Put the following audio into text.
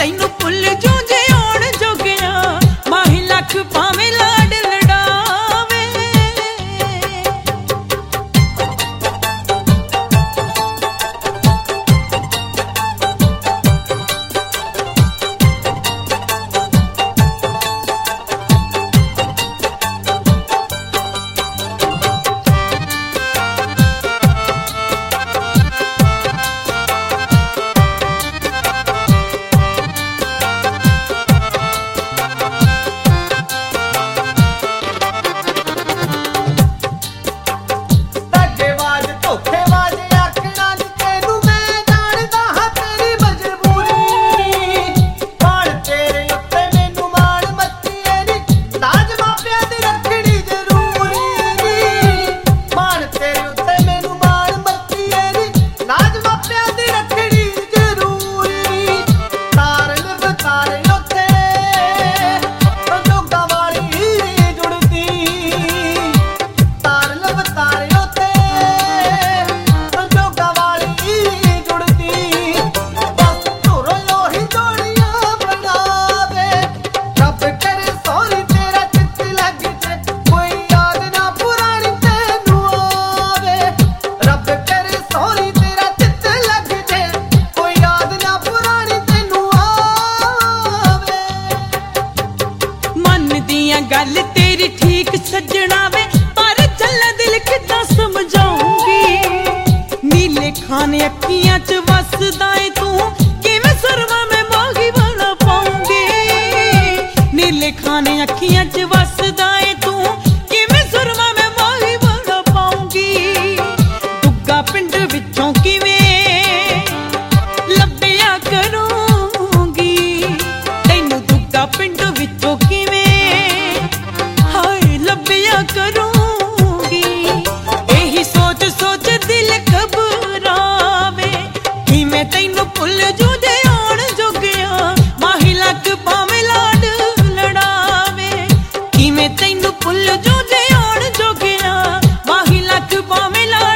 ਤੈਨੂੰ ਭੁੱਲ ਜੂ ਜੇ ਆਉਣ ਜੋਗਿਆ ਮਾਹੀ ਲੱਖ ਭਾਵੇਂ ਲਾਡ ਲੜਾਵੇ। ਗੱਲ ਤੇਰੀ ਠੀਕ ਸੱਜਣਾ ਵੇ ਪਰ ਚੱਲ ਦਿਲ ਕਿੱਦਾਂ ਸਮਝਾਉਂਗੀ। ਨੀਲੇ ਖਾਨੇ ਅੱਖੀਆਂ ਚ ਵਸਦਾ ਏ ਤੂੰ ਕਿਵੇਂ ਸੁਰਮਾ ਮੈਂ ਮਾਗੀ ਬਣਾ ਪਾਉਂਗੀ। ਨੀਲੇ ਖਾਨੇ ਅੱਖੀਆਂ ਚ ਵਸਦਾ ਏ ਤੂੰ ਕਿਵੇਂ ਸੁਰਮਾ ਮੈਂ ਮਾਗੀ ਬਣਾ ਪਾਉਂਗੀ। ਦੁੱਗਾ ਪਿੰਡ ਵਿੱਚੋਂ ਕਿਵੇਂ ਲੱਭਿਆ ਕਰੂੰਗੀ ਤੈਨੂੰ ਦੁੱਗਾ ਪਿੰਡ ਵਿੱਚੋਂ ਕਿਵੇਂ ਕਰੂੰਗੀ। ਇਹੀ ਸੋਚ ਸੋਚ ਦਿਲ ਘਬਰਾਵੇ ਕਿਵੇਂ ਤੈਨੂੰ ਭੁੱਲ ਜੂ ਜੇ ਆਉਣ ਜੋਗਿਆ ਮਾਹੀ ਲੱਖ ਭਾਵੇਂ ਲਾਡ ਲੜਾਵੇ। ਕਿਵੇਂ ਤੈਨੂੰ ਭੁੱਲ ਜੂ ਜੇ ਆਉਣ ਜੋਗਿਆ ਮਾਹੀ ਲੱਖ ਭਾਵੇਂ